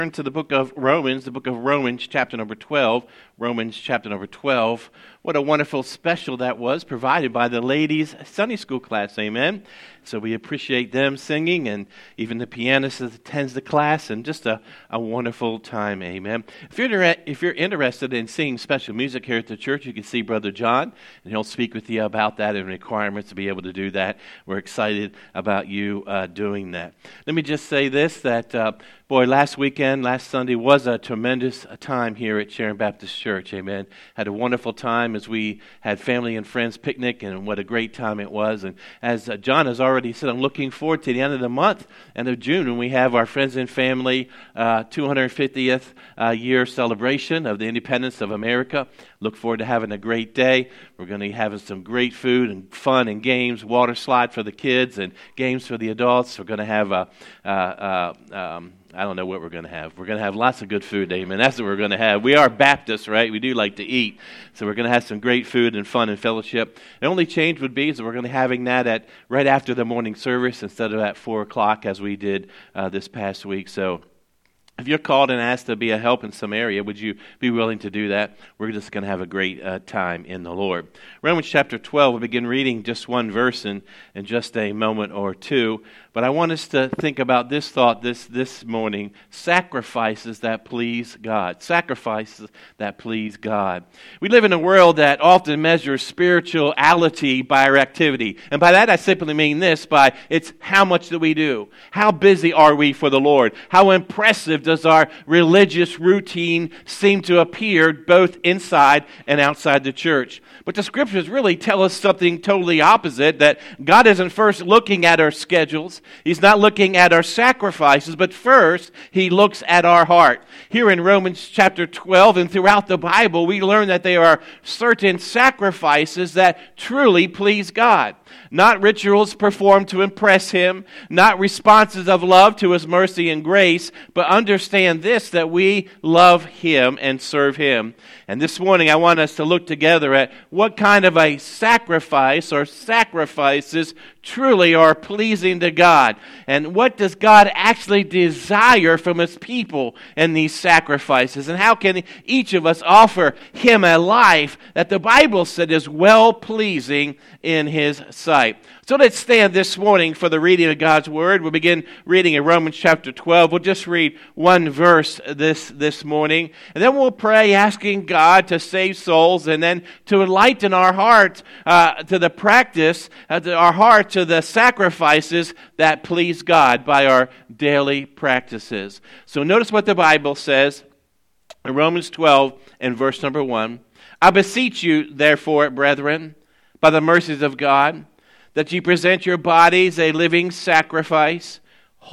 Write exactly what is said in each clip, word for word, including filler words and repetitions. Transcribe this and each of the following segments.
Turn to the book of Romans, the book of Romans, chapter number twelve. Romans, chapter number twelve. What a wonderful special that was, provided by the ladies' Sunday school class, amen? So we appreciate them singing, and even the pianist that attends the class, and just a, a wonderful time, amen? If you're, inter- if you're interested in seeing special music here at the church, you can see Brother John, and he'll speak with you about that and requirements to be able to do that. We're excited about you uh, doing that. Let me just say this, that, uh, boy, last weekend, last Sunday was a tremendous time here at Sharon Baptist Church, amen? Had a wonderful time as we had family and friends picnic, and what a great time it was. And as uh, John has already said, I'm looking forward to the end of the month, end of June, when we have our Friends and Family uh, two hundred fiftieth uh, year celebration of the independence of America. Look forward to having a great day. We're going to be having some great food and fun and games, water slide for the kids and games for the adults. We're going to have a uh, uh, um, I don't know what we're going to have. We're going to have lots of good food, amen. That's what we're going to have. We are Baptists, right? We do like to eat. So we're going to have some great food and fun and fellowship. The only change would be is that we're going to be having that at right after the morning service instead of at four o'clock as we did uh, this past week. So if you're called and asked to be a help in some area, would you be willing to do that? We're just going to have a great uh, time in the Lord. Romans chapter twelve, we'll begin reading just one verse in, in just a moment or two. But I want us to think about this thought this, this morning, sacrifices that please God. Sacrifices that please God. We live in a world that often measures spirituality by our activity. And by that I simply mean this, by it's how much do we do? How busy are we for the Lord? How impressive does our religious routine seem to appear both inside and outside the church? But the scriptures really tell us something totally opposite, that God isn't first looking at our schedules. He's not looking at our sacrifices, but first He looks at our heart. Here in Romans chapter twelve and throughout the Bible, we learn that there are certain sacrifices that truly please God. Not rituals performed to impress Him, not responses of love to His mercy and grace, but understand this, that we love Him and serve Him. And this morning I want us to look together at what kind of a sacrifice or sacrifices truly are pleasing to God. And what does God actually desire from His people in these sacrifices? And how can each of us offer Him a life that the Bible said is well-pleasing in His sight? So let's stand this morning for the reading of God's Word. We'll begin reading in Romans chapter twelve. We'll just read one verse this, this morning. And then we'll pray asking God to save souls and then to enlighten our heart uh, to the practice, uh, to our heart to the sacrifices that please God by our daily practices. So notice what the Bible says in Romans twelve and verse number one. I beseech you, therefore, brethren, by the mercies of God, that ye present your bodies a living sacrifice,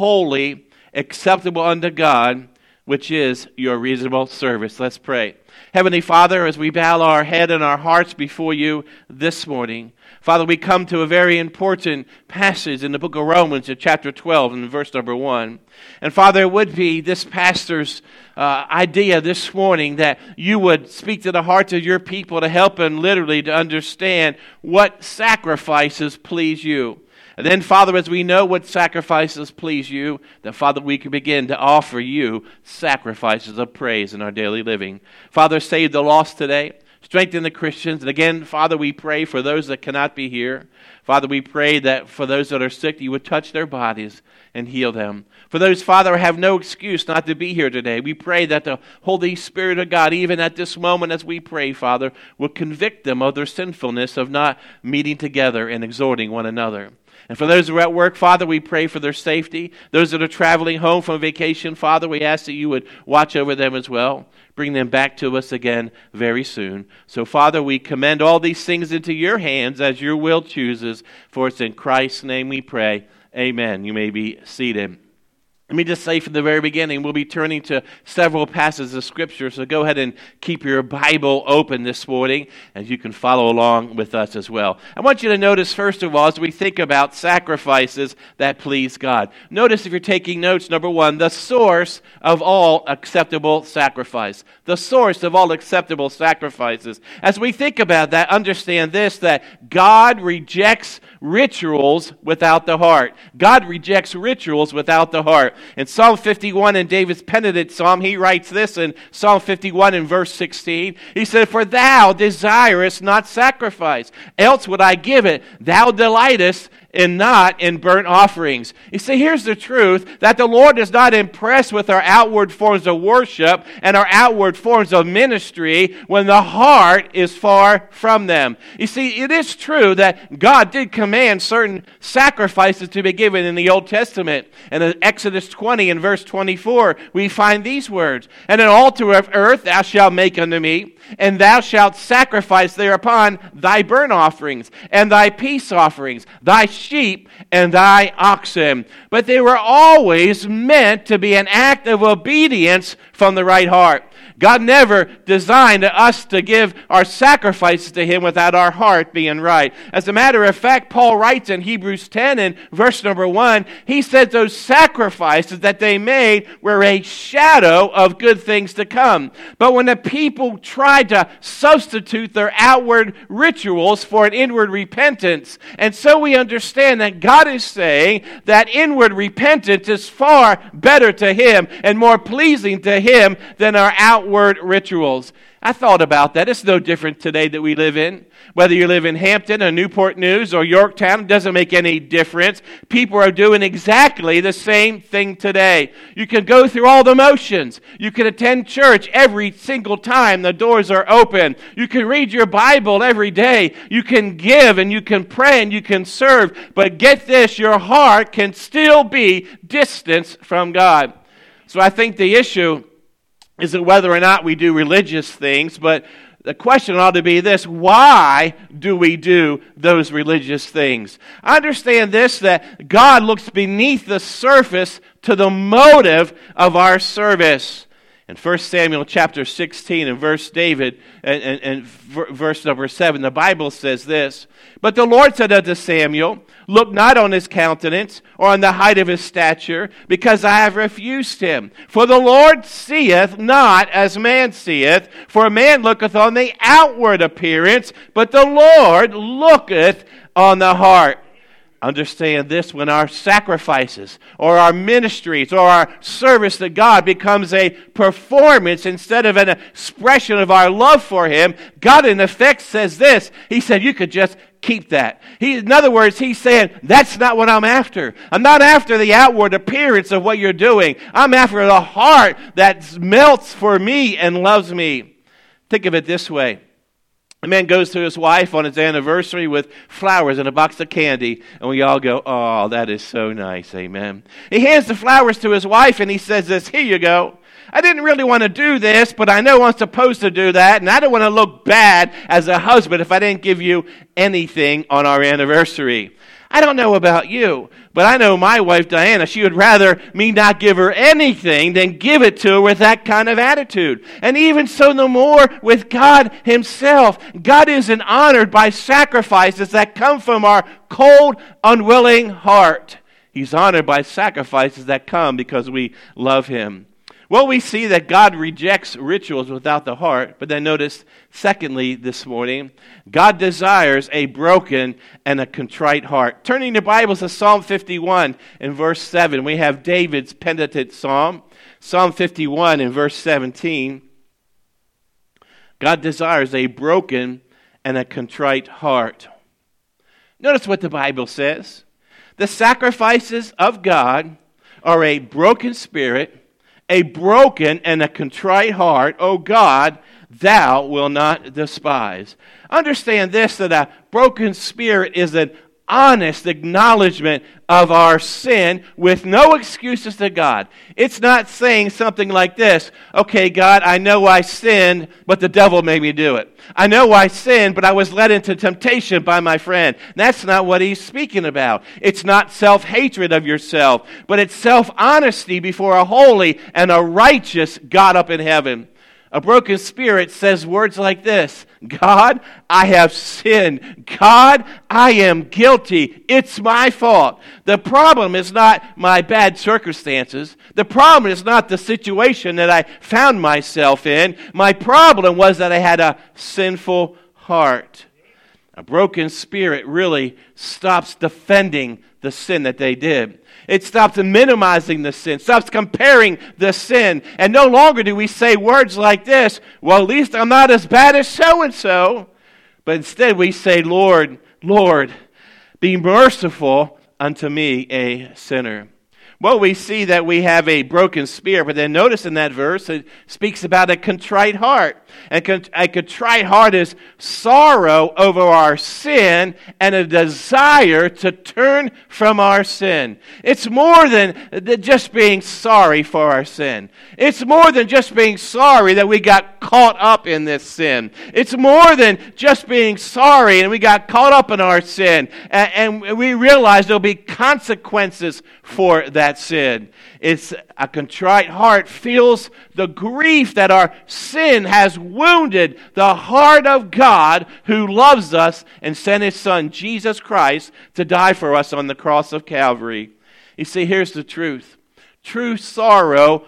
holy, acceptable unto God, which is your reasonable service. Let's pray. Heavenly Father, as we bow our head and our hearts before you this morning, Father, we come to a very important passage in the book of Romans, in chapter twelve, and verse number one. And Father, it would be this pastor's uh, idea this morning that you would speak to the hearts of your people to help them literally to understand what sacrifices please you. And then, Father, as we know what sacrifices please you, that, Father, we can begin to offer you sacrifices of praise in our daily living. Father, save the lost today. Strengthen the Christians. And again, Father, we pray for those that cannot be here. Father, we pray that for those that are sick, you would touch their bodies and heal them. For those, Father, who have no excuse not to be here today, we pray that the Holy Spirit of God, even at this moment as we pray, Father, will convict them of their sinfulness of not meeting together and exhorting one another. And for those who are at work, Father, we pray for their safety. Those that are traveling home from vacation, Father, we ask that you would watch over them as well. Bring them back to us again very soon. So, Father, we commend all these things into your hands as your will chooses. For it's in Christ's name we pray. Amen. You may be seated. Let me just say from the very beginning, we'll be turning to several passages of Scripture, so go ahead and keep your Bible open this morning, and you can follow along with us as well. I want you to notice, first of all, as we think about sacrifices that please God. Notice, if you're taking notes, number one, the source of all acceptable sacrifice. The source of all acceptable sacrifices. As we think about that, understand this, that God rejects rituals without the heart. God rejects rituals without the heart. In Psalm fifty-one, in David's penitent psalm, he writes this in Psalm fifty-one in verse sixteen. He said, "For thou desirest not sacrifice, else would I give it. Thou delightest and not in burnt offerings." You see, here's the truth, that the Lord is not impressed with our outward forms of worship and our outward forms of ministry when the heart is far from them. You see, it is true that God did command certain sacrifices to be given in the Old Testament. And in Exodus twenty and verse twenty-four, we find these words, "And an altar of earth thou shalt make unto me, and thou shalt sacrifice thereupon thy burnt offerings, and thy peace offerings, thy sheep, and thy oxen." But they were always meant to be an act of obedience from the right heart. God never designed us to give our sacrifices to Him without our heart being right. As a matter of fact, Paul writes in Hebrews ten and verse number one, he said those sacrifices that they made were a shadow of good things to come. But when the people tried to substitute their outward rituals for an inward repentance, and so we understand that God is saying that inward repentance is far better to Him and more pleasing to Him than our outward word rituals. I thought about that. It's no different today that we live in. Whether you live in Hampton or Newport News or Yorktown, it doesn't make any difference. People are doing exactly the same thing today. You can go through all the motions. You can attend church every single time the doors are open. You can read your Bible every day. You can give and you can pray and you can serve. But get this, your heart can still be distanced from God. So I think the issue isn't whether or not we do religious things, but the question ought to be this: why do we do those religious things? I understand this, that God looks beneath the surface to the motive of our service. In First Samuel chapter sixteen and verse David and, and, and verse number seven, the Bible says this: "But the Lord said unto Samuel, Look not on his countenance or on the height of his stature, because I have refused him. For the Lord seeth not as man seeth, for a man looketh on the outward appearance, but the Lord looketh on the heart." Understand this: when our sacrifices or our ministries or our service to God becomes a performance instead of an expression of our love for Him, God in effect says this. He said, you could just keep that. He, in other words, He's saying, that's not what I'm after. I'm not after the outward appearance of what you're doing. I'm after the heart that melts for me and loves me. Think of it this way. A man goes to his wife on his anniversary with flowers and a box of candy, and we all go, oh, that is so nice, amen. He hands the flowers to his wife, and he says this, here you go. I didn't really want to do this, but I know I'm supposed to do that, and I don't want to look bad as a husband if I didn't give you anything on our anniversary. I don't know about you, but I know my wife, Diana, she would rather me not give her anything than give it to her with that kind of attitude. And even so, no more with God Himself. God isn't honored by sacrifices that come from our cold, unwilling heart. He's honored by sacrifices that come because we love Him. Well, we see that God rejects rituals without the heart, but then notice, secondly, this morning, God desires a broken and a contrite heart. Turning your Bibles to Psalm fifty-one in verse seven, we have David's penitent psalm. Psalm fifty-one in verse seventeen, God desires a broken and a contrite heart. Notice what the Bible says. The sacrifices of God are a broken spirit, a broken and a contrite heart, O God, thou wilt not despise. Understand this, that a broken spirit is an honest acknowledgement of our sin with no excuses to God. It's not saying something like this, okay, God, I know I sinned, but the devil made me do it. I know I sinned, but I was led into temptation by my friend. That's not what he's speaking about. It's not self-hatred of yourself, but it's self-honesty before a holy and a righteous God up in heaven. A broken spirit says words like this: God, I have sinned. God, I am guilty. It's my fault. The problem is not my bad circumstances. The problem is not the situation that I found myself in. My problem was that I had a sinful heart. A broken spirit really stops defending the sin that they did. It stops minimizing the sin, stops comparing the sin. And no longer do we say words like this, well, at least I'm not as bad as so-and-so. But instead we say, Lord, Lord, be merciful unto me, a sinner. Well, we see that we have a broken spirit, but then notice in that verse it speaks about a contrite heart. And a contrite heart is sorrow over our sin and a desire to turn from our sin. It's more than just being sorry for our sin. It's more than just being sorry that we got caught up in this sin. It's more than just being sorry and we got caught up in our sin and, and we realize there'll be consequences for that sin. It's a contrite heart feels the grief that our sin has wounded the heart of God who loves us and sent His Son, Jesus Christ, to die for us on the cross of Calvary. You see, here's the truth. True sorrow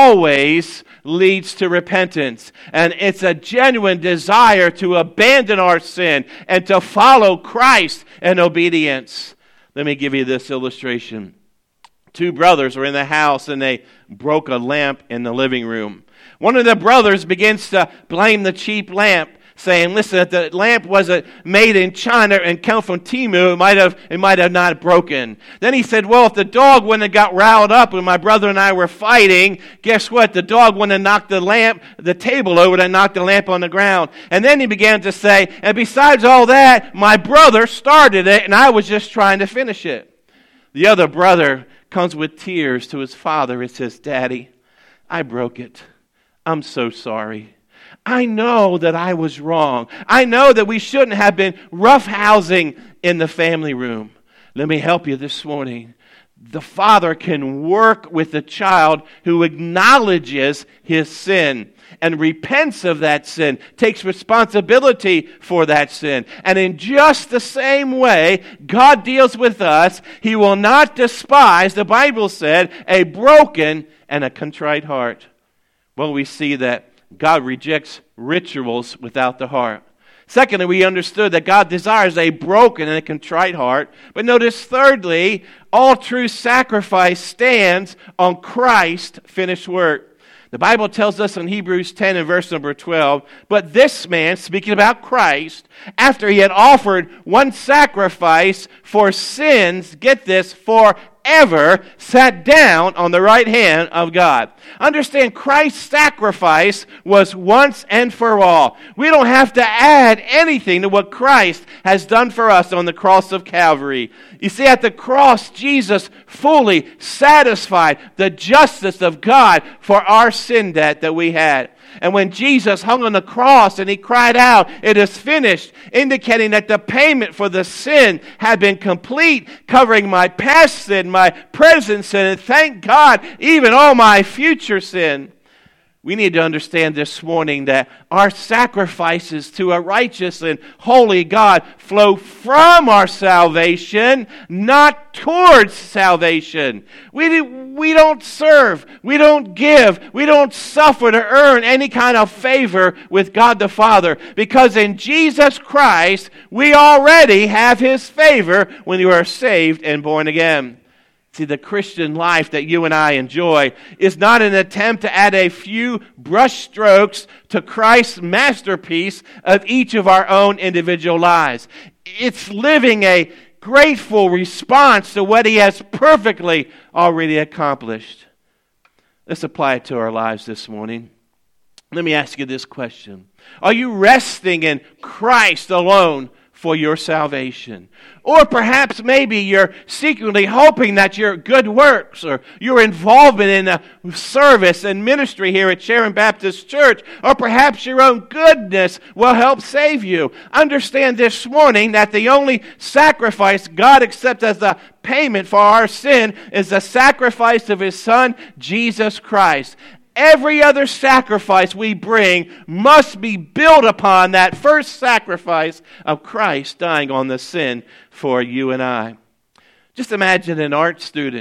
always leads to repentance. And it's a genuine desire to abandon our sin and to follow Christ in obedience. Let me give you this illustration. Two brothers were in the house and they broke a lamp in the living room. One of the brothers begins to blame the cheap lamp, saying, listen, if the lamp wasn't made in China and come from Temu, it might have it might have not broken. Then he said, well, if the dog wouldn't have got riled up when my brother and I were fighting, guess what? The dog wouldn't have knocked the lamp, the table over and knocked the lamp on the ground. And then he began to say, and besides all that, my brother started it and I was just trying to finish it. The other brother comes with tears to his father and says, Daddy, I broke it. I'm so sorry. I know that I was wrong. I know that we shouldn't have been roughhousing in the family room. Let me help you this morning. The father can work with the child who acknowledges his sin and repents of that sin, takes responsibility for that sin. And in just the same way, God deals with us. He will not despise, the Bible said, a broken and a contrite heart. Well, we see that God rejects rituals without the heart. Secondly, we understood that God desires a broken and a contrite heart. But notice, thirdly, all true sacrifice stands on Christ's finished work. The Bible tells us in Hebrews ten and verse number twelve, but this man, speaking about Christ, after he had offered one sacrifice for sins, get this, forever, sat down on the right hand of God. Understand, Christ's sacrifice was once and for all. We don't have to add anything to what Christ has done for us on the cross of Calvary. You see, at the cross, Jesus fully satisfied the justice of God for our sin debt that we had. And when Jesus hung on the cross and he cried out, it is finished, indicating that the payment for the sin had been complete, covering my past sin, my present sin, and thank God, even all my future sin. We need to understand this morning that our sacrifices to a righteous and holy God flow from our salvation, not towards salvation. We, we don't serve, we don't give, we don't suffer to earn any kind of favor with God the Father, because in Jesus Christ, we already have His favor when you are saved and born again. See, the Christian life that you and I enjoy is not an attempt to add a few brushstrokes to Christ's masterpiece of each of our own individual lives. It's living a grateful response to what He has perfectly already accomplished. Let's apply it to our lives this morning. Let me ask you this question. Are you resting in Christ alone for your salvation? Or perhaps maybe you're secretly hoping that your good works or your involvement in a service and ministry here at Sharon Baptist Church, or perhaps your own goodness will help save you. Understand this morning that the only sacrifice God accepts as a payment for our sin is the sacrifice of His Son, Jesus Christ. Every other sacrifice we bring must be built upon that first sacrifice of Christ dying on the sin for you and I. Just imagine an art student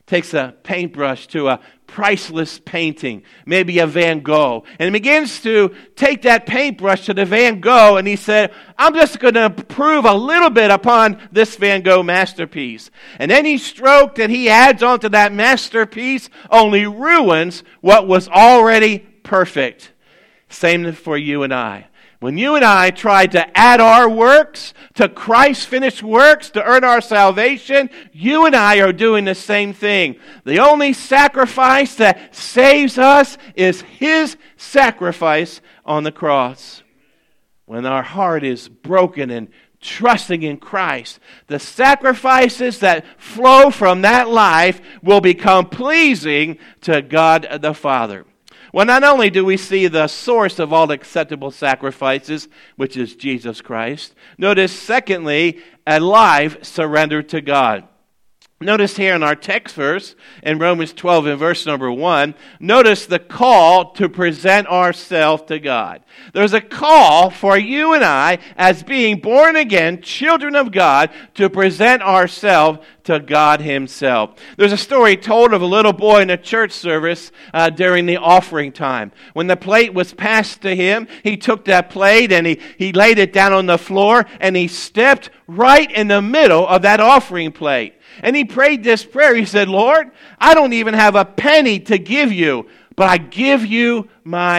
takes a paintbrush to a priceless painting, maybe a Van Gogh, and begins to take that paintbrush to the Van Gogh, and he said, I'm just going to improve a little bit upon this Van Gogh masterpiece. And then he stroked and he adds on to that masterpiece, only ruins what was already perfect. Same for you and I. When you and I try to add our works to Christ's finished works to earn our salvation, you and I are doing the same thing. The only sacrifice that saves us is His sacrifice on the cross. When our heart is broken and trusting in Christ, the sacrifices that flow from that life will become pleasing to God the Father. Well, not only do we see the source of all acceptable sacrifices, which is Jesus Christ, notice, secondly, a life surrendered to God. Notice here in our text verse, in Romans twelve and verse number one, notice the call to present ourselves to God. There's a call for you and I, as being born again, children of God, to present ourselves to God Himself. There's a story told of a little boy in a church service uh, during the offering time. When the plate was passed to him, he took that plate and he, he laid it down on the floor and he stepped right in the middle of that offering plate. And he prayed this prayer. He said, Lord, I don't even have a penny to give you, but I give you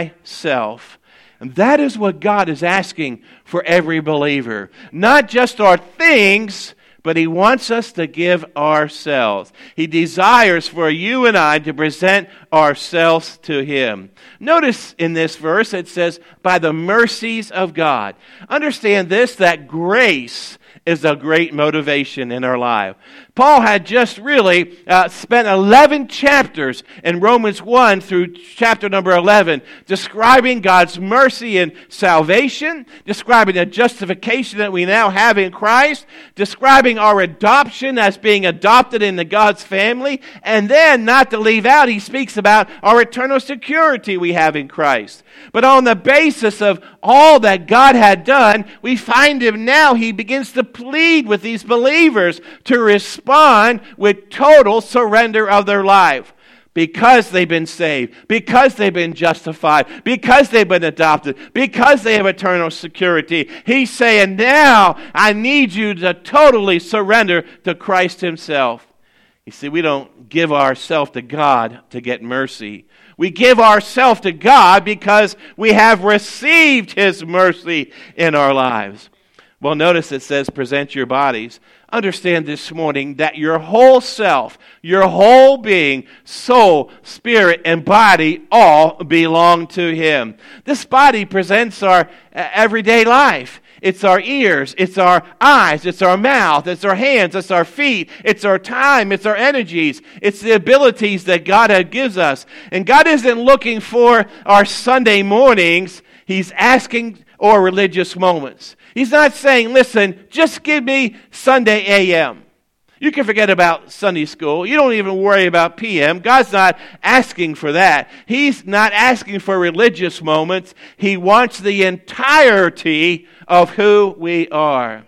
myself. And that is what God is asking for every believer. Not just our things, but He wants us to give ourselves. He desires for you and I to present ourselves to Him. Notice in this verse it says, by the mercies of God. Understand this, that grace is a great motivation in our life. Paul had just really uh, spent eleven chapters in Romans one through chapter number eleven describing God's mercy and salvation, describing the justification that we now have in Christ, describing our adoption as being adopted into God's family, and then, not to leave out, he speaks about our eternal security we have in Christ. But on the basis of all that God had done, we find him now, he begins to plead with these believers to respond with total surrender of their life. Because they've been saved, because they've been justified, because they've been adopted, because they have eternal security. He's saying, now I need you to totally surrender to Christ Himself. You see, we don't give ourselves to God to get mercy. We give ourselves to God because we have received His mercy in our lives. Well, notice it says, present your bodies. Understand this morning that your whole self, your whole being, soul, spirit, and body all belong to Him. This body presents our everyday life. It's our ears, it's our eyes, it's our mouth, it's our hands, it's our feet, it's our time, it's our energies, it's the abilities that God gives us. And God isn't looking for our Sunday mornings, He's asking or religious moments. He's not saying, listen, just give me Sunday A M. You can forget about Sunday school. You don't even worry about P M. God's not asking for that. He's not asking for religious moments. He wants the entirety of who we are.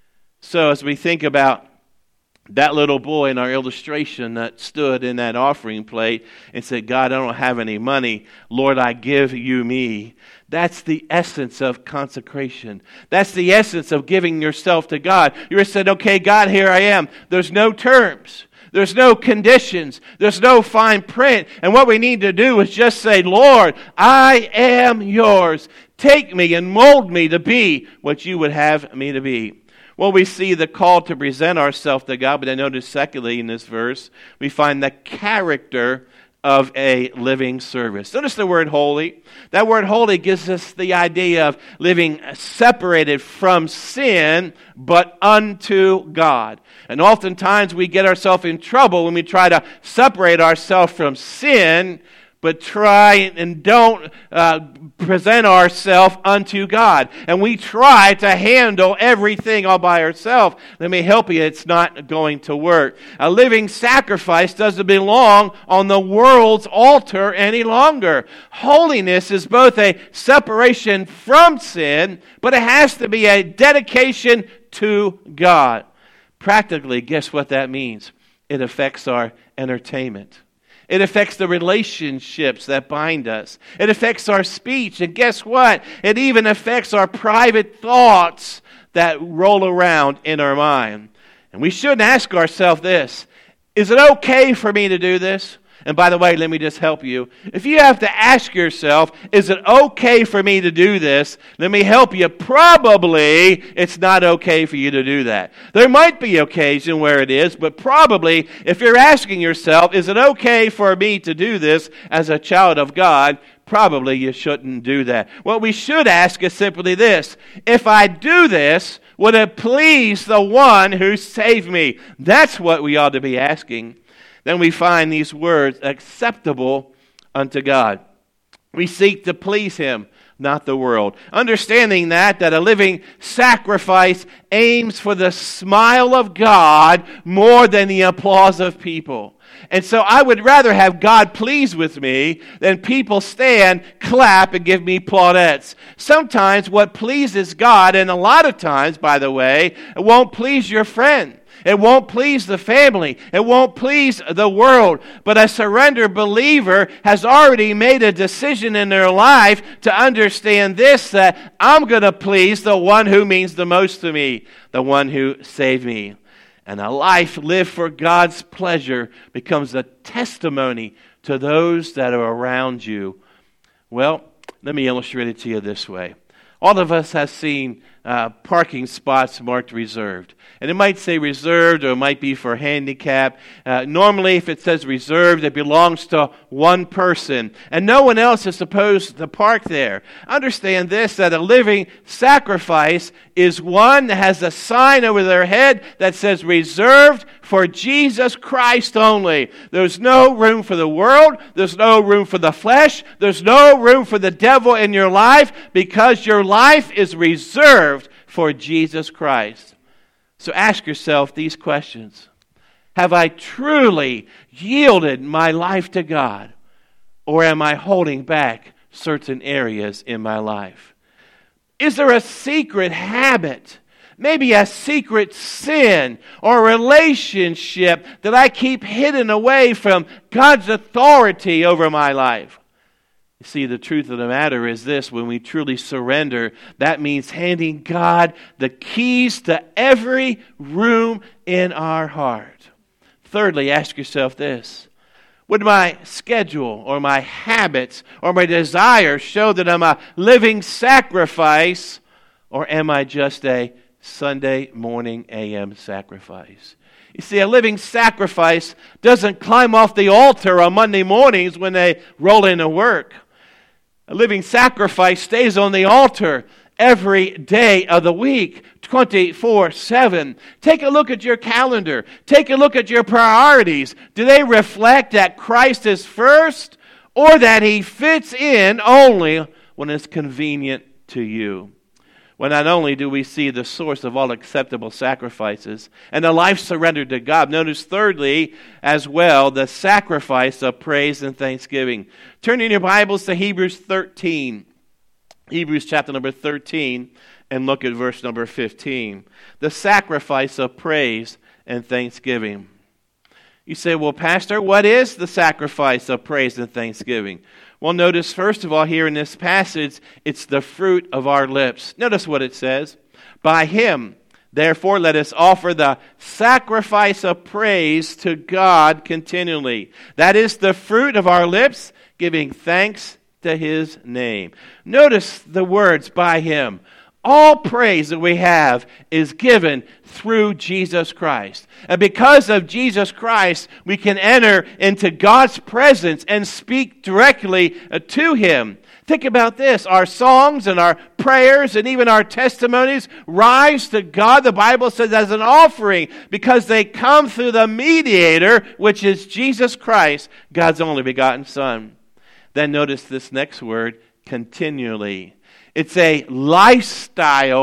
So as we think about that little boy in our illustration that stood in that offering plate and said, God, I don't have any money. Lord, I give you me. That's the essence of consecration. That's the essence of giving yourself to God. You just said, okay, God, here I am. There's no terms. There's no conditions. There's no fine print. And what we need to do is just say, Lord, I am yours. Take me and mold me to be what you would have me to be. Well, we see the call to present ourselves to God, but I notice secondly in this verse, we find the character of a living service. Notice the word holy. That word holy gives us the idea of living separated from sin, but unto God. And oftentimes we get ourselves in trouble when we try to separate ourselves from sin, but try and don't uh, present ourselves unto God. And we try to handle everything all by ourselves. Let me help you, it's not going to work. A living sacrifice doesn't belong on the world's altar any longer. Holiness is both a separation from sin, but it has to be a dedication to God. Practically, guess what that means? it affects our entertainment. It affects the relationships that bind us. It affects our speech. And guess what? It even affects our private thoughts that roll around in our mind. And we should ask ourselves this: is it okay for me to do this? And by the way, let me just help you. If you have to ask yourself, is it okay for me to do this? Let me help you. Probably it's not okay for you to do that. There might be occasion where it is, but probably if you're asking yourself, is it okay for me to do this as a child of God? Probably you shouldn't do that. What we should ask is simply this: if I do this, would it please the one who saved me? That's what we ought to be asking. Then we find these words, acceptable unto God. We seek to please Him, not the world. Understanding that, that a living sacrifice aims for the smile of God more than the applause of people. And so I would rather have God pleased with me than people stand, clap, and give me plaudits. Sometimes what pleases God, and a lot of times, by the way, it won't please your friend. It won't please the family. It won't please the world. But a surrendered believer has already made a decision in their life to understand this, that I'm going to please the one who means the most to me, the one who saved me. And a life lived for God's pleasure becomes a testimony to those that are around you. Well, let me illustrate it to you this way. All of us have seen uh, parking spots marked reserved. And it might say reserved, or it might be for handicap. Uh, normally, if it says reserved, it belongs to one person. And no one else is supposed to park there. Understand this, that a living sacrifice is one that has a sign over their head that says reserved for Jesus Christ only. There's no room for the world. There's no room for the flesh. There's no room for the devil in your life, because your life is reserved for Jesus Christ. So ask yourself these questions. Have I truly yielded my life to God? Or am I holding back certain areas in my life? Is there a secret habit, maybe a secret sin or relationship that I keep hidden away from God's authority over my life? You see, the truth of the matter is this: when we truly surrender, that means handing God the keys to every room in our heart. Thirdly, ask yourself this: would my schedule or my habits or my desires show that I'm a living sacrifice, or am I just a Sunday morning A M sacrifice? You see, a living sacrifice doesn't climb off the altar on Monday mornings when they roll into work. A living sacrifice stays on the altar every day of the week, twenty-four seven. Take a look at your calendar. Take a look at your priorities. Do they reflect that Christ is first, or that He fits in only when it's convenient to you? Well, not only do we see the source of all acceptable sacrifices and a life surrendered to God, notice thirdly as well the sacrifice of praise and thanksgiving. Turn in your Bibles to Hebrews thirteen. Hebrews chapter number thirteen, and look at verse number fifteen. The sacrifice of praise and thanksgiving. You say, well, Pastor, what is the sacrifice of praise and thanksgiving? Well, notice, first of all, here in this passage, it's the fruit of our lips. Notice what it says. By Him, therefore, let us offer the sacrifice of praise to God continually. That is the fruit of our lips, giving thanks to His name. Notice the words, by Him. All praise that we have is given through Jesus Christ. And because of Jesus Christ, we can enter into God's presence and speak directly to Him. Think about this. Our songs and our prayers and even our testimonies rise to God, the Bible says, as an offering, because they come through the mediator, which is Jesus Christ, God's only begotten Son. Then notice this next word, continually. It's a lifestyle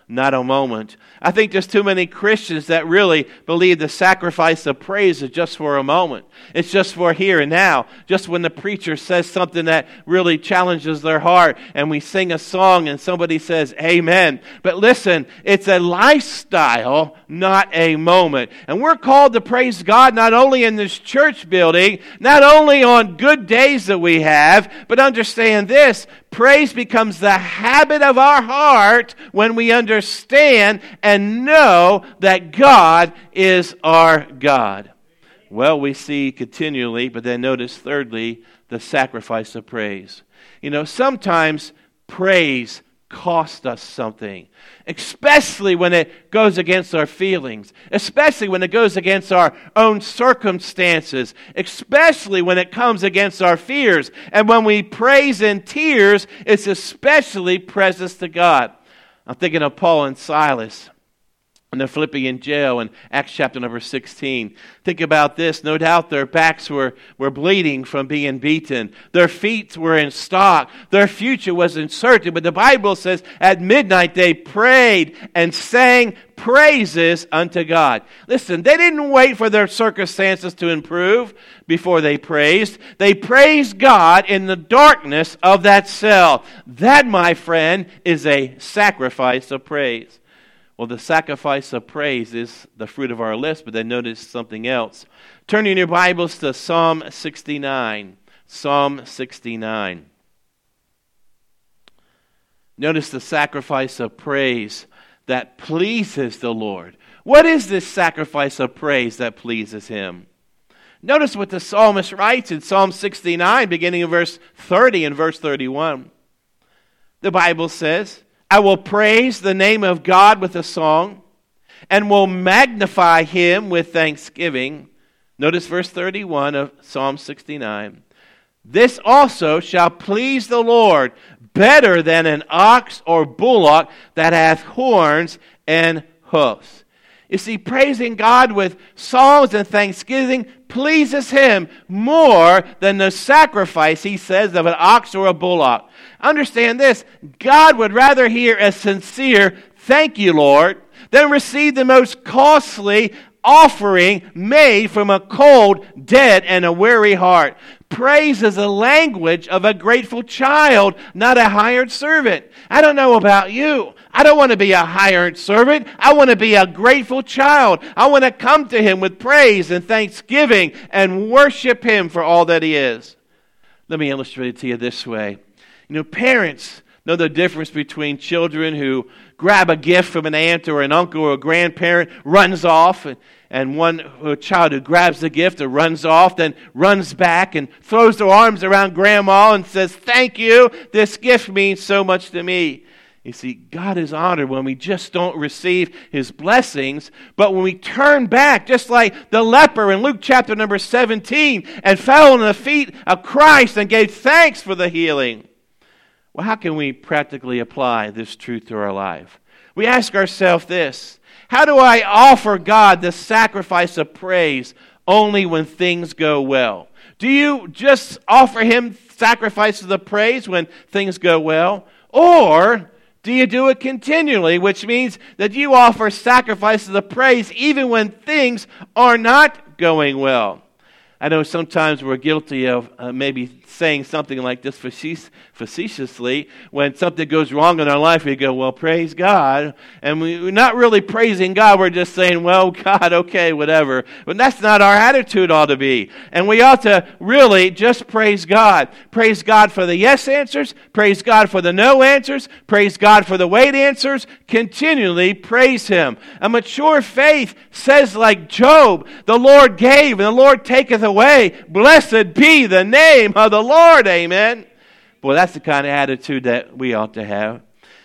not a moment. I think there's too many Christians that really believe the sacrifice of praise is just for a moment. It's just for here and now. Just when the preacher says something that really challenges their heart and we sing a song and somebody says amen. But listen, it's a lifestyle, not a moment. And we're called to praise God not only in this church building, not only on good days that we have, but understand this, praise becomes the habit of our heart when we understand and know that God is our God. Well, we see continually, but then notice thirdly, the sacrifice of praise. You know, sometimes praise costs us something, especially when it goes against our feelings, especially when it goes against our own circumstances, especially when it comes against our fears. And when we praise in tears, it's especially precious to God. I'm thinking of Paul and Silas in the Philippian jail in Acts chapter number sixteen. Think about this. No doubt their backs were, were bleeding from being beaten. Their feet were in stock. Their future was uncertain. But the Bible says at midnight they prayed and sang praises unto God. Listen, they didn't wait for their circumstances to improve before they praised. They praised God in the darkness of that cell. That, my friend, is a sacrifice of praise. Well, the sacrifice of praise is the fruit of our lips, but then notice something else. Turn in your Bibles to Psalm sixty-nine. Psalm sixty-nine. Notice the sacrifice of praise that pleases the Lord. What is this sacrifice of praise that pleases Him? Notice what the psalmist writes in Psalm sixty-nine, beginning in verse thirty and verse thirty-one. The Bible says, I will praise the name of God with a song, and will magnify Him with thanksgiving. Notice verse thirty-one of Psalm sixty-nine. This also shall please the Lord better than an ox or bullock that hath horns and hoofs. You see, praising God with songs and thanksgiving pleases Him more than the sacrifice, he says, of an ox or a bullock. Understand this, God would rather hear a sincere, thank you, Lord, than receive the most costly offering made from a cold, dead, and a weary heart. Praise is a language of a grateful child, not a hired servant. I don't know about you. I don't want to be a hired servant. I want to be a grateful child. I want to come to Him with praise and thanksgiving and worship Him for all that He is. Let me illustrate it to you this way. You know, parents know the difference between children who grab a gift from an aunt or an uncle or a grandparent, runs off, and, and one a child who grabs the gift and runs off, then runs back and throws their arms around grandma and says, thank you, this gift means so much to me. You see, God is honored when we just don't receive His blessings, but when we turn back, just like the leper in Luke chapter number seventeen, and fell on the feet of Christ and gave thanks for the healing. Well, how can we practically apply this truth to our life? We ask ourselves this: how do I offer God the sacrifice of praise only when things go well? Do you just offer Him sacrifices of praise when things go well? Or do you do it continually, which means that you offer sacrifices of praise even when things are not going well? I know sometimes we're guilty of uh, maybe saying something like this facetious, facetiously. When something goes wrong in our life, we go, well, praise God. And we, we're not really praising God. We're just saying, well, God, okay, whatever. But that's not our attitude ought to be. And we ought to really just praise God. Praise God for the yes answers. Praise God for the no answers. Praise God for the wait answers. Continually praise Him. A mature faith says like Job, the Lord gave and the Lord taketh away. Blessed be the name of the Lord. Amen. Boy, that's the kind of attitude that we ought to have.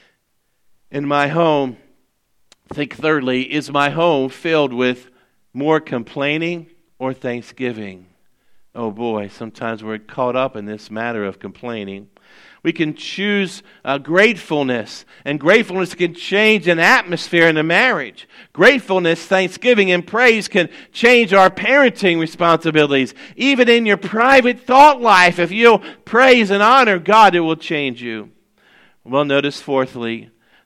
In my home, think thirdly, is my home filled with more complaining or thanksgiving? Oh boy, sometimes we're caught up in this matter of complaining. We can choose uh, gratefulness, and gratefulness can change an atmosphere in a marriage. Gratefulness, thanksgiving, and praise can change our parenting responsibilities. Even in your private thought life, if you'll praise and honor God, it will change you. Well, notice fourthly,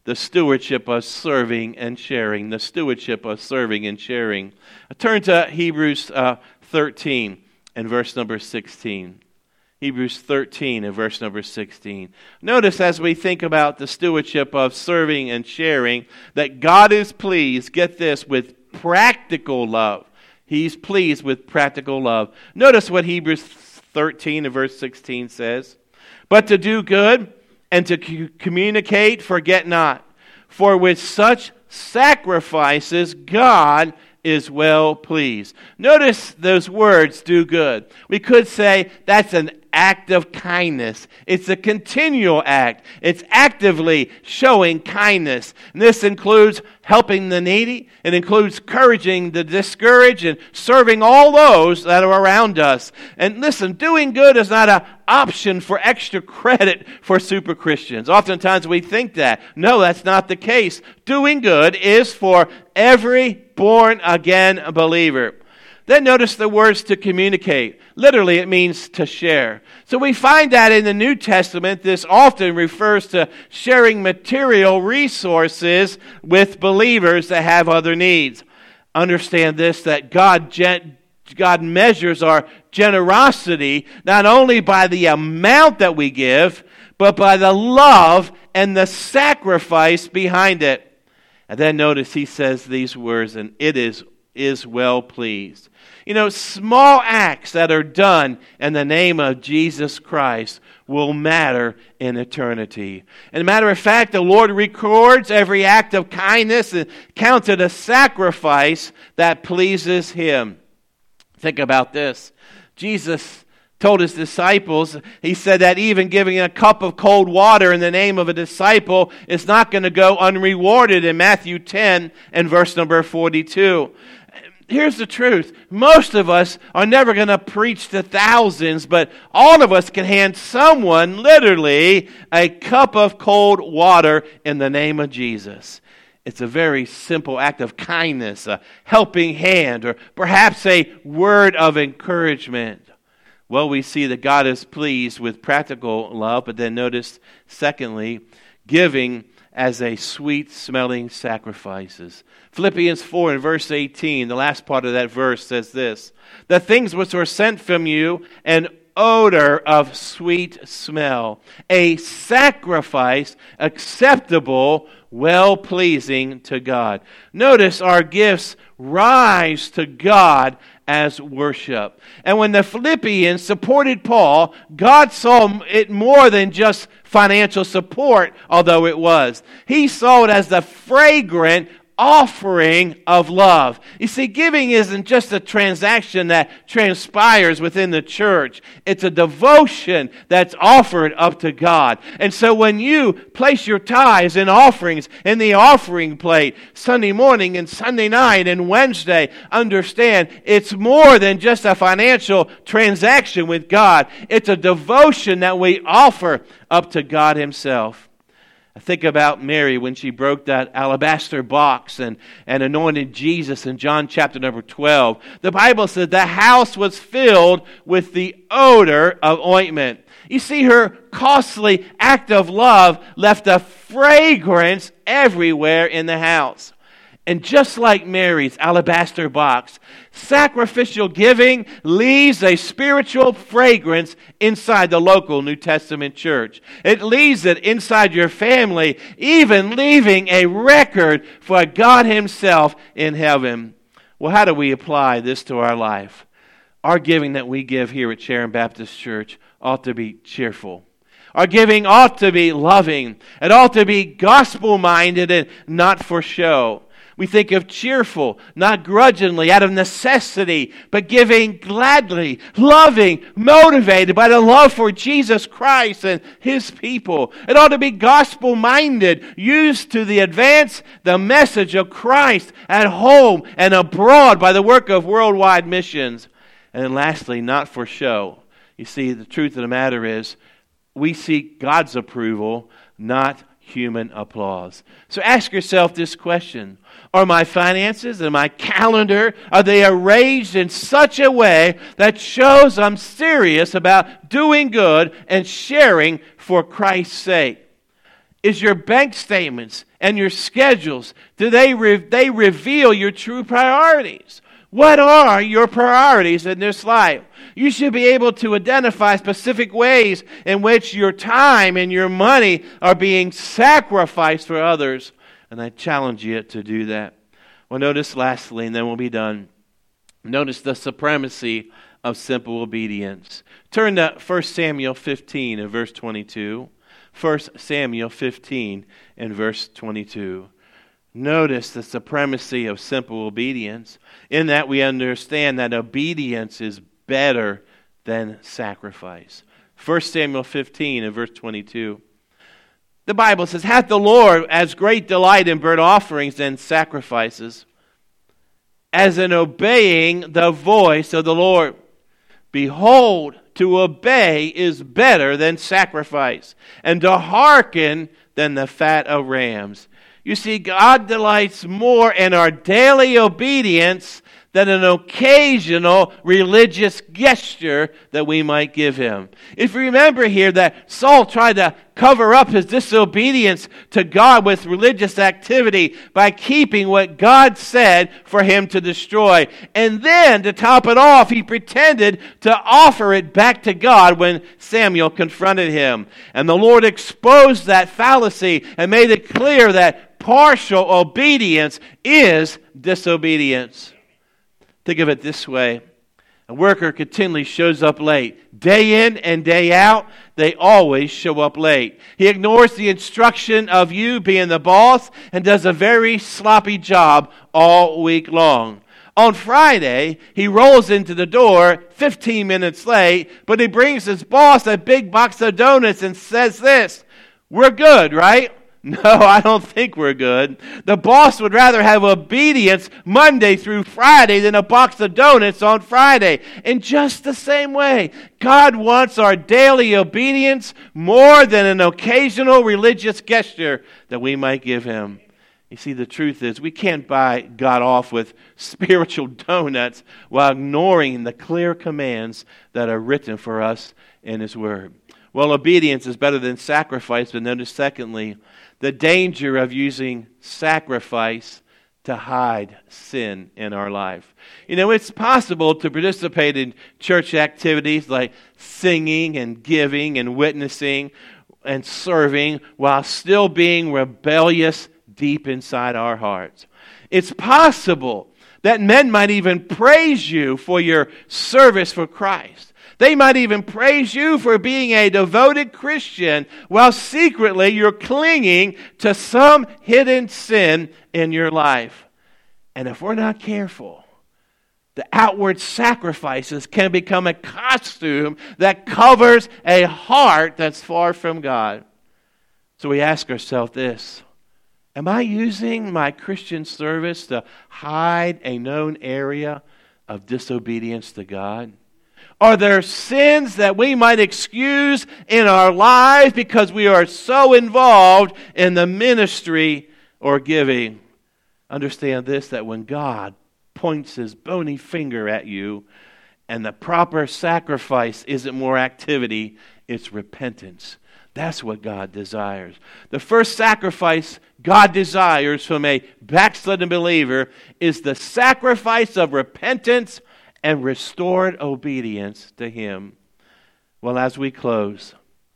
The stewardship of serving and sharing. The stewardship of serving and sharing. Turn to Hebrews uh, thirteen and verse number sixteen. Hebrews thirteen and verse number sixteen. Notice as we think about the stewardship of serving and sharing, that God is pleased, get this, with practical love. He's pleased with practical love. Notice what Hebrews thirteen and verse sixteen says. But to do good and to c- communicate, forget not. For with such sacrifices, God is well pleased. Notice those words, do good. We could say that's an act of kindness. It's a continual act. It's actively showing kindness. And this includes helping the needy. It includes encouraging the discouraged and serving all those that are around us. And listen, doing good is not an option for extra credit for super Christians. Oftentimes we think that. No, that's not the case. Doing good is for every born again believer. Then notice the words to communicate. Literally, it means to share. So we find that in the New Testament, this often refers to sharing material resources with believers that have other needs. Understand this, that God, gen- God measures our generosity not only by the amount that we give, but by the love and the sacrifice behind it. And then notice he says these words, and it is, is well pleased. You know, small acts that are done in the name of Jesus Christ will matter in eternity. And a matter of fact, the Lord records every act of kindness and counts it a sacrifice that pleases Him. Think about this. Jesus told His disciples, He said that even giving a cup of cold water in the name of a disciple is not going to go unrewarded in Matthew ten and verse number forty-two. Here's the truth. Most of us are never going to preach to thousands, but all of us can hand someone literally a cup of cold water in the name of Jesus. It's a very simple act of kindness, a helping hand, or perhaps a word of encouragement. Well, we see that God is pleased with practical love, but then notice, secondly, giving as a sweet-smelling sacrifices. Philippians four and verse eighteen, the last part of that verse says this, the things which were sent from you, an odor of sweet smell, a sacrifice acceptable, well-pleasing to God. Notice our gifts rise to God as worship. And when the Philippians supported Paul, God saw it more than just financial support, although it was. He saw it as the fragrant offering of love. You see, giving isn't just a transaction that transpires within the church. It's a devotion that's offered up to God. And so when you place your tithes and offerings in the offering plate Sunday morning and Sunday night and Wednesday, understand it's more than just a financial transaction with God. It's a devotion that we offer up to God Himself. I think about Mary when she broke that alabaster box and, and anointed Jesus in John chapter number twelve. The Bible said the house was filled with the odor of ointment. You see, her costly act of love left a fragrance everywhere in the house. And just like Mary's alabaster box, sacrificial giving leaves a spiritual fragrance inside the local New Testament church. It leaves it inside your family, even leaving a record for God Himself in heaven. Well, how do we apply this to our life? Our giving that we give here at Sharon Baptist Church ought to be cheerful. Our giving ought to be loving. It ought to be gospel-minded and not for show. We think of cheerful, not grudgingly, out of necessity, but giving gladly, loving, motivated by the love for Jesus Christ and His people. It ought to be gospel-minded, used to the advance the message of Christ at home and abroad by the work of worldwide missions. And then lastly, not for show. You see, the truth of the matter is, we seek God's approval, not human applause. So ask yourself this question. Are my finances and my calendar, are they arranged in such a way that shows I'm serious about doing good and sharing for Christ's sake? Is your bank statements and your schedules, do they, re- they reveal your true priorities? What are your priorities in this life? You should be able to identify specific ways in which your time and your money are being sacrificed for others. And I challenge you to do that. Well, notice lastly, and then we'll be done. Notice the supremacy of simple obedience. Turn to First Samuel fifteen and verse twenty-two. First Samuel fifteen and verse twenty-two. Notice the supremacy of simple obedience. In that we understand that obedience is better than sacrifice. First Samuel fifteen and verse twenty-two. The Bible says, hath the Lord as great delight in burnt offerings than sacrifices, as in obeying the voice of the Lord. Behold, to obey is better than sacrifice, and to hearken than the fat of rams. You see, God delights more in our daily obedience than an occasional religious gesture that we might give him. If you remember here that Saul tried to cover up his disobedience to God with religious activity by keeping what God said for him to destroy. And then, to top it off, he pretended to offer it back to God when Samuel confronted him. And the Lord exposed that fallacy and made it clear that partial obedience is disobedience. Think of it this way. A worker continually shows up late. Day in and day out, they always show up late. He ignores the instruction of you being the boss and does a very sloppy job all week long. On Friday, he rolls into the door fifteen minutes late, but he brings his boss a big box of donuts and says this, "We're good, right?" No, I don't think we're good. The boss would rather have obedience Monday through Friday than a box of donuts on Friday. In just the same way, God wants our daily obedience more than an occasional religious gesture that we might give him. You see, the truth is we can't buy God off with spiritual donuts while ignoring the clear commands that are written for us in his word. Well, obedience is better than sacrifice, but notice secondly, the danger of using sacrifice to hide sin in our life. You know, it's possible to participate in church activities like singing and giving and witnessing and serving while still being rebellious deep inside our hearts. It's possible that men might even praise you for your service for Christ. They might even praise you for being a devoted Christian while secretly you're clinging to some hidden sin in your life. And if we're not careful, the outward sacrifices can become a costume that covers a heart that's far from God. So we ask ourselves this, am I using my Christian service to hide a known area of disobedience to God? Are there sins that we might excuse in our lives because we are so involved in the ministry or giving? Understand this, that when God points his bony finger at you and the proper sacrifice isn't more activity, it's repentance. That's what God desires. The first sacrifice God desires from a backslidden believer is the sacrifice of repentance and restored obedience to him. Well, as we close,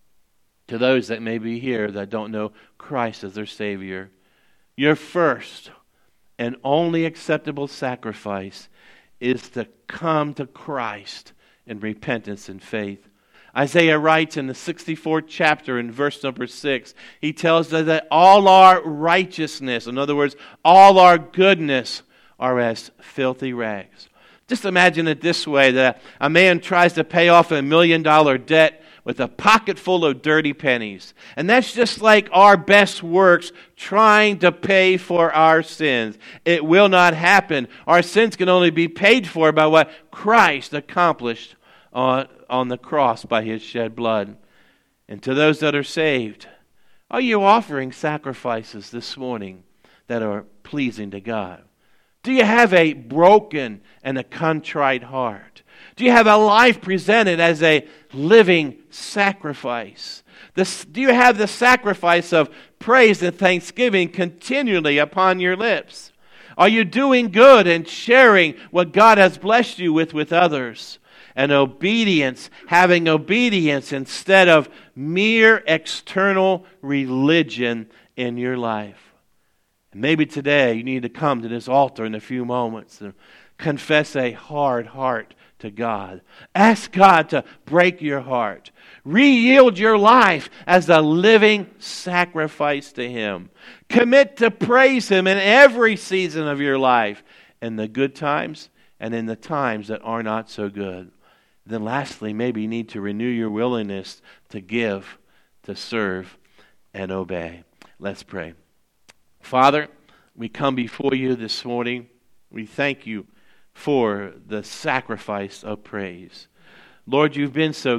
to those that may be here that don't know Christ as their Savior, your first and only acceptable sacrifice is to come to Christ in repentance and faith. Isaiah writes in the sixty-fourth chapter in verse number six, he tells us that all our righteousness, in other words, all our goodness, are as filthy rags. Just imagine it this way, that a man tries to pay off a million dollar debt with a pocket full of dirty pennies. And that's just like our best works trying to pay for our sins. It will not happen. Our sins can only be paid for by what Christ accomplished on, on the cross by his shed blood. And to those that are saved, are you offering sacrifices this morning that are pleasing to God? Do you have a broken and a contrite heart? Do you have a life presented as a living sacrifice? This, do you have the sacrifice of praise and thanksgiving continually upon your lips? Are you doing good and sharing what God has blessed you with with others? And obedience, having obedience instead of mere external religion in your life. And maybe today you need to come to this altar in a few moments and confess a hard heart to God. Ask God to break your heart. Re-yield your life as a living sacrifice to Him. Commit to praise Him in every season of your life, in the good times and in the times that are not so good. Then lastly, maybe you need to renew your willingness to give, to serve, and obey. Let's pray. Father, we come before you this morning. We thank you for the sacrifice of praise. Lord, you've been so